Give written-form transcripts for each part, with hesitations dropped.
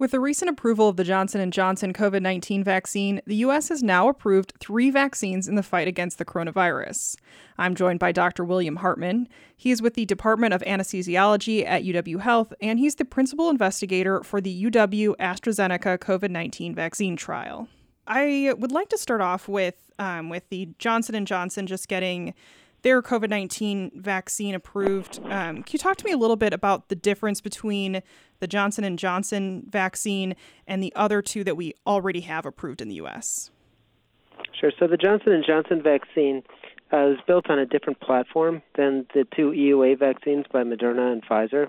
With the recent approval of the Johnson & Johnson COVID-19 vaccine, the U.S. has now approved 3 vaccines in the fight against the coronavirus. I'm joined by Dr. William Hartman. He is with the Department of Anesthesiology at UW Health, and he's the principal investigator for the UW AstraZeneca COVID-19 vaccine trial. I would like to start off with the Johnson & Johnson just getting their COVID-19 vaccine approved. Can you talk to me a little bit about the difference between the Johnson & Johnson vaccine and the other 2 that we already have approved in the U.S.? Sure. So the Johnson & Johnson vaccine is built on a different platform than the 2 EUA vaccines by Moderna and Pfizer.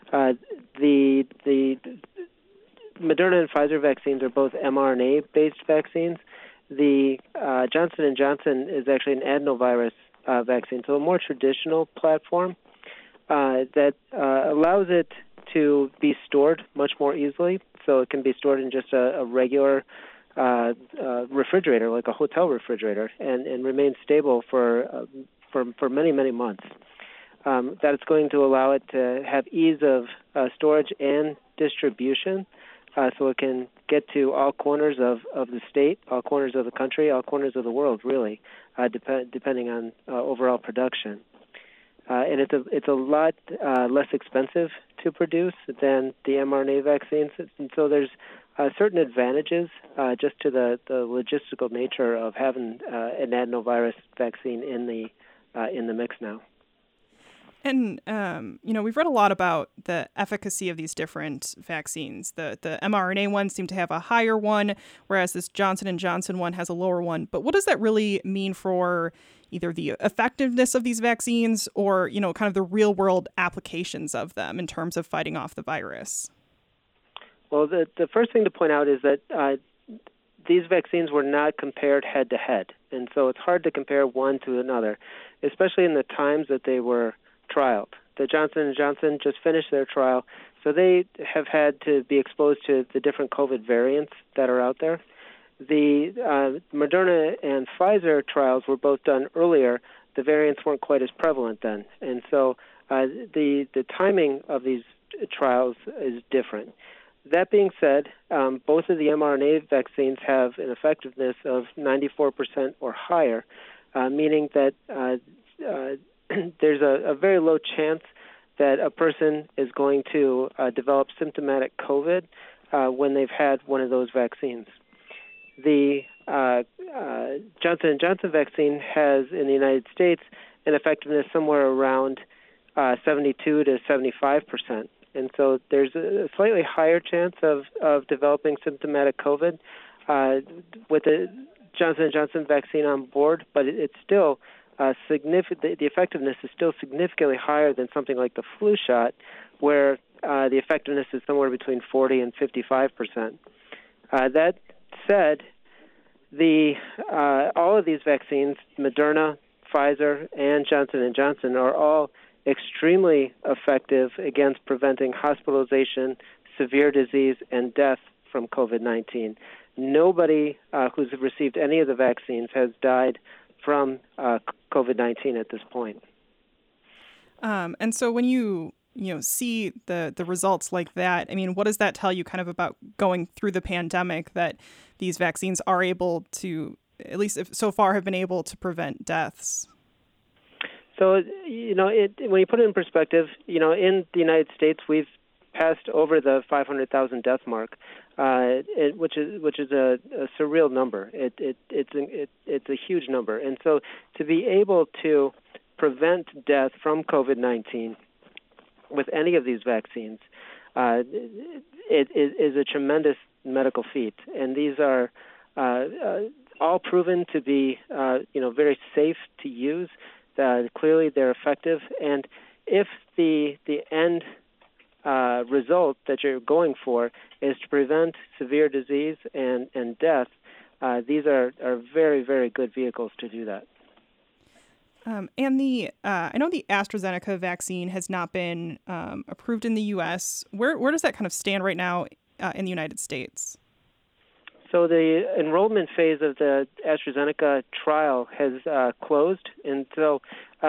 The Moderna and Pfizer vaccines are both mRNA-based vaccines. The Johnson & Johnson is actually an adenovirus vaccine, so a more traditional platform that allows it to be stored much more easily. So it can be stored in just a regular refrigerator, like a hotel refrigerator, and remain stable for many, many months. That it's going to allow it to have ease of storage and distribution, so it can get to all corners of the state, all corners of the country, all corners of the world, really, depending on overall production. And it's a lot less expensive to produce than the mRNA vaccines, and so there's certain advantages just to the logistical nature of having an adenovirus vaccine in the mix now. And, we've read a lot about the efficacy of these different vaccines. The mRNA ones seem to have a higher one, whereas this Johnson & Johnson one has a lower one. But what does that really mean for either the effectiveness of these vaccines or, kind of the real-world applications of them in terms of fighting off the virus? Well, the first thing to point out is that these vaccines were not compared head-to-head. And so it's hard to compare one to another, especially in the times that they were trialed. The Johnson & Johnson just finished their trial, so they have had to be exposed to the different COVID variants that are out there. The Moderna and Pfizer trials were both done earlier. The variants weren't quite as prevalent then, and so the timing of these trials is different. That being said, both of the mRNA vaccines have an effectiveness of 94% or higher, meaning that there's a very low chance that a person is going to develop symptomatic COVID when they've had one of those vaccines. The Johnson & Johnson vaccine has, in the United States, an effectiveness somewhere around 72 to 75%. And so there's a slightly higher chance of developing symptomatic COVID with the Johnson & Johnson vaccine on board, but it's still significant. The effectiveness is still significantly higher than something like the flu shot, where the effectiveness is somewhere between 40 and 55%. That said, all of these vaccines, Moderna, Pfizer, and Johnson & Johnson, are all extremely effective against preventing hospitalization, severe disease, and death from COVID-19. Nobody who's received any of the vaccines has died from COVID-19 at this point. And so when you see the results like that, I mean, what does that tell you kind of about going through the pandemic, that these vaccines are able to, at least so far, have been able to prevent deaths? So, when you put it in perspective, in the United States, we've passed over the 500,000 death mark, which is a surreal number. It's a huge number, and so to be able to prevent death from COVID-19 with any of these vaccines, it is a tremendous medical feat, and these are all proven to be very safe to use. Clearly, they're effective, and if the end result that you're going for is to prevent severe disease and death, these are very, very good vehicles to do that. And I know the AstraZeneca vaccine has not been approved in the U.S. Where does that kind of stand right now in the United States? So the enrollment phase of the AstraZeneca trial has closed, and so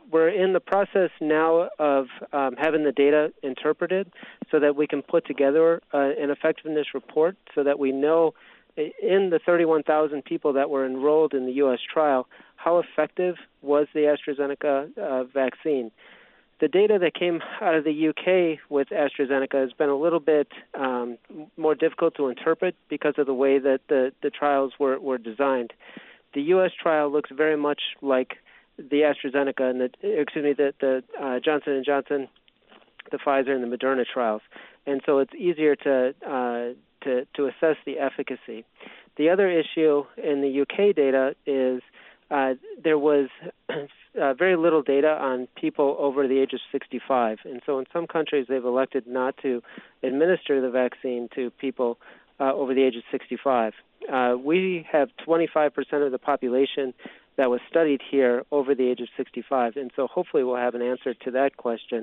we're in the process now of having the data interpreted so that we can put together an effectiveness report so that we know in the 31,000 people that were enrolled in the U.S. trial, how effective was the AstraZeneca vaccine. The data that came out of the UK with AstraZeneca has been a little bit more difficult to interpret because of the way that the trials were designed. The U.S. trial looks very much like the AstraZeneca and the Johnson & Johnson, the Pfizer, and the Moderna trials, and so it's easier to assess the efficacy. The other issue in the UK data is there was very little data on people over the age of 65, and so in some countries they've elected not to administer the vaccine to people over the age of 65. We have 25% of the population that was studied here over the age of 65, and so hopefully we'll have an answer to that question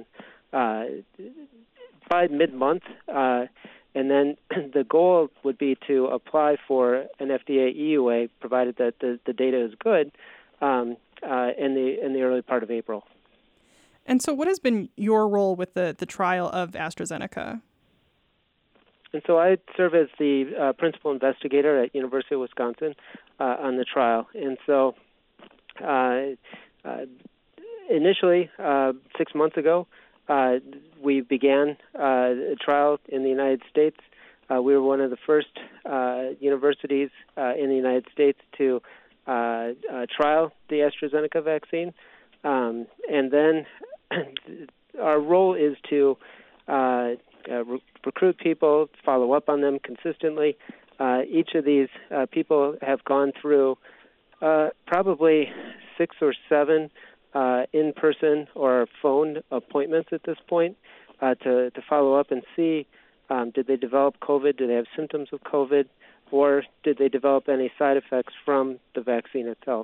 by mid-month, and then the goal would be to apply for an FDA EUA, provided that the data is good, in the early part of April. And so what has been your role with the trial of AstraZeneca? And so I serve as the principal investigator at University of Wisconsin on the trial. And so initially, 6 months ago, we began a trial in the United States. We were one of the first universities in the United States to trial the AstraZeneca vaccine. And then our role is to recruit people, follow up on them consistently. Each of these people have gone through probably 6 or 7 in-person or phone appointments at this point to follow up and see did they develop COVID, did they have symptoms of COVID, or did they develop any side effects from the vaccine itself.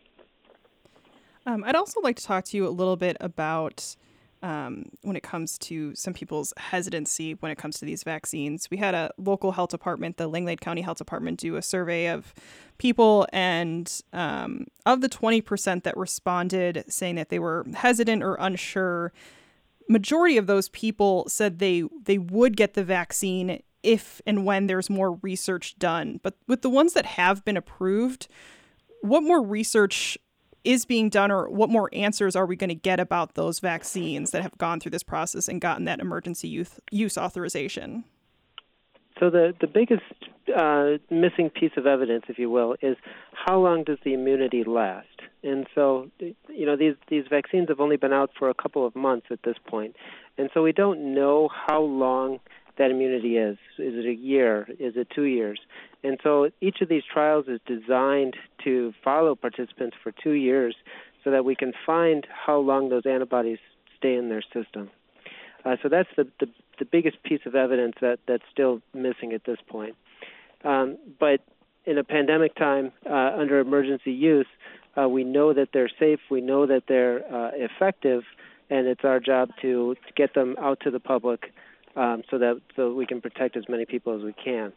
I'd also like to talk to you a little bit about when it comes to some people's hesitancy when it comes to these vaccines. We had a local health department, the Langlade County Health Department, do a survey of people, and of the 20% that responded saying that they were hesitant or unsure, majority of those people said they would get the vaccine if and when there's more research done. But with the ones that have been approved, what more research is being done, or what more answers are we going to get about those vaccines that have gone through this process and gotten that emergency use authorization? So the biggest missing piece of evidence, if you will, is how long does the immunity last? And so, these vaccines have only been out for a couple of months at this point. And so we don't know how long that immunity is. Is it a year? Is it 2 years? And so each of these trials is designed to follow participants for 2 years so that we can find how long those antibodies stay in their system. So that's the biggest piece of evidence that's still missing at this point. But in a pandemic time, under emergency use, we know that they're safe, we know that they're effective, and it's our job to get them out to the public so we can protect as many people as we can.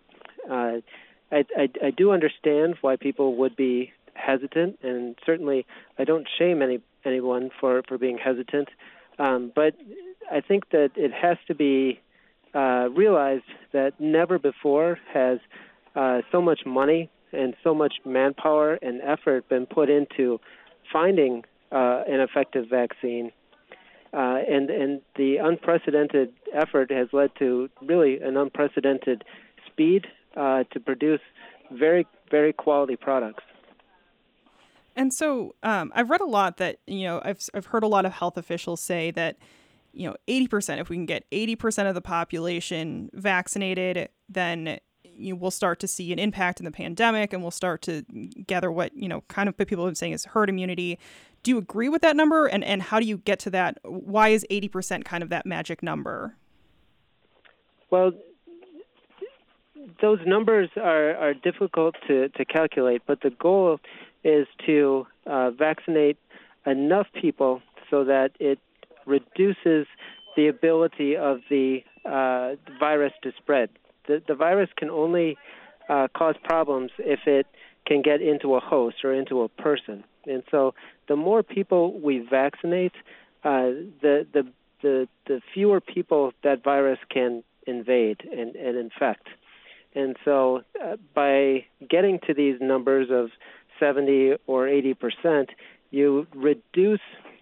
I do understand why people would be hesitant, and certainly I don't shame anyone for being hesitant, but I think that it has to be realized that never before has so much money and so much manpower and effort been put into finding an effective vaccine. And the unprecedented effort has led to really an unprecedented speed to produce very, very quality products. And so I've read a lot that, I've heard a lot of health officials say that, 80%, if we can get 80% of the population vaccinated, then we'll start to see an impact in the pandemic, and we'll start to gather what, kind of what people have been saying is herd immunity. Do you agree with that number? And how do you get to that? Why is 80% kind of that magic number? Well, those numbers are difficult to calculate, but the goal is to vaccinate enough people so that it reduces the ability of the virus to spread. The virus can only cause problems if it can get into a host or into a person. And so the more people we vaccinate, the fewer people that virus can invade and infect. And so by getting to these numbers of 70 or 80%, you reduce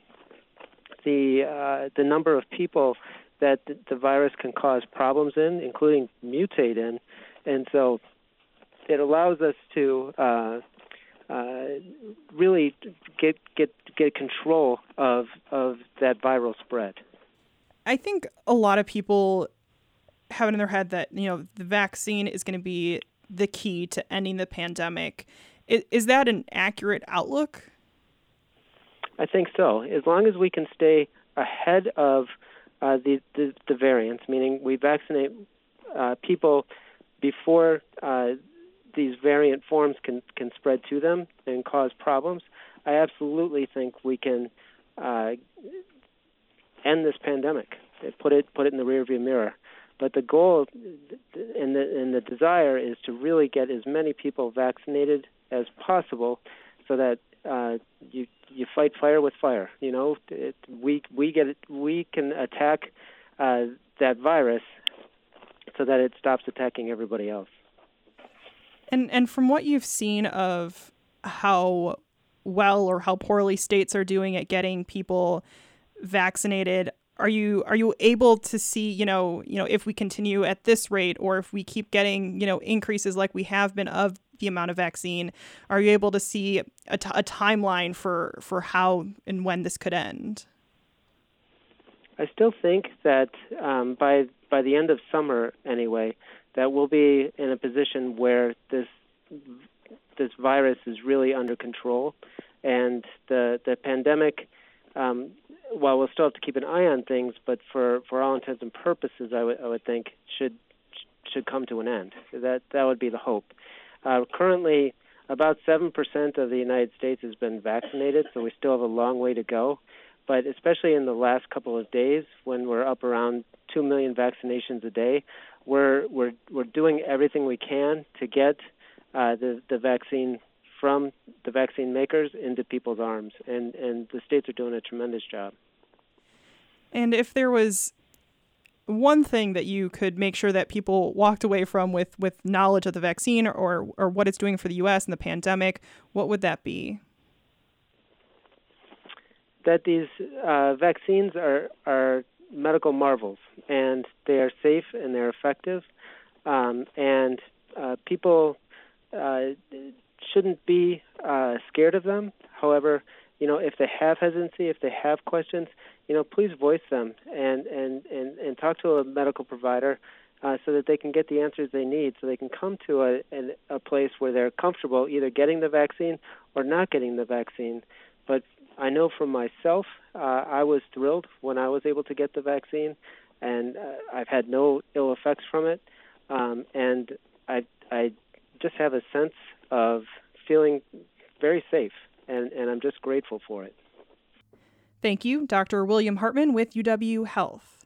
the number of people that the virus can cause problems in, including mutate in. And so it allows us to really get control of that viral spread. I think a lot of people have it in their head that, the vaccine is going to be the key to ending the pandemic. Is that an accurate outlook? I think so. As long as we can stay ahead of the variants, meaning we vaccinate people before these variant forms can spread to them and cause problems, I absolutely think we can end this pandemic. Put it in the rearview mirror. But the goal and the desire is to really get as many people vaccinated as possible, so that you fight fire with fire. We can attack that virus so that it stops attacking everybody else. And from what you've seen of how well or how poorly states are doing at getting people vaccinated, are you able to see, if we continue at this rate, or if we keep getting, increases like we have been of the amount of vaccine, are you able to see a timeline for how and when this could end? I still think that by the end of summer, anyway, that we'll be in a position where this virus is really under control, and the pandemic. While we'll still have to keep an eye on things, but for all intents and purposes, I would think should come to an end. That would be the hope. Currently, about 7% of the United States has been vaccinated, so we still have a long way to go. But especially in the last couple of days, when we're up around 2 million vaccinations a day, we're doing everything we can to get the vaccine from the vaccine makers into people's arms, and the states are doing a tremendous job. And if there was one thing that you could make sure that people walked away from with knowledge of the vaccine or what it's doing for the U.S. and the pandemic, what would that be? That these vaccines are medical marvels, and they are safe and they're effective, and people shouldn't be scared of them. However, if they have hesitancy, if they have questions, please voice them and talk to a medical provider so that they can get the answers they need, so they can come to a place where they're comfortable either getting the vaccine or not getting the vaccine. But I know for myself, I was thrilled when I was able to get the vaccine, and I've had no ill effects from it, and I just have a sense of feeling very safe, and I'm just grateful for it. Thank you, Dr. William Hartman with UW Health.